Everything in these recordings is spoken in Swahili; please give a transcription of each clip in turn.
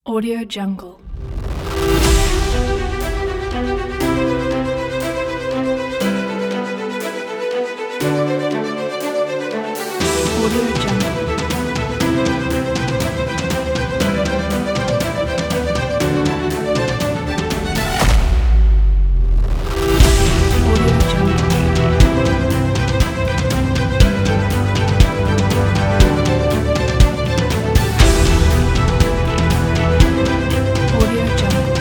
Audio Jungle. Audio Jungle. Audio Jungle. Audio Jungle.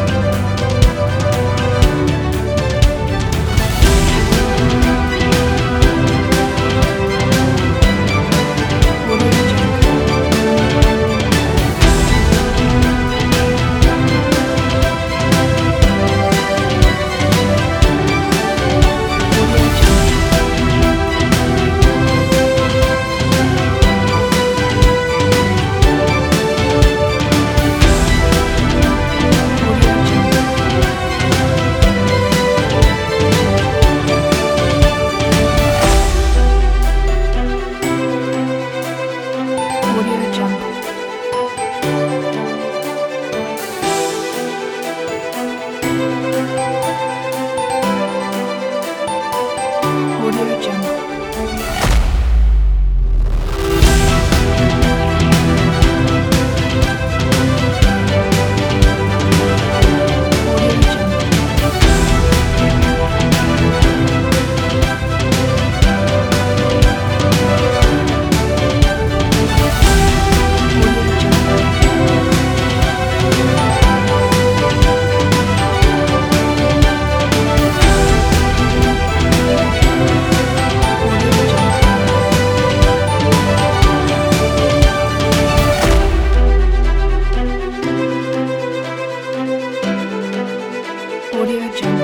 Audio Jungle. Audio Jungle. Audio Jungle. Audio Jungle. Audio Jungle. Audio Jungle. Audio Jungle. Audio Jungle. Audio Jungle.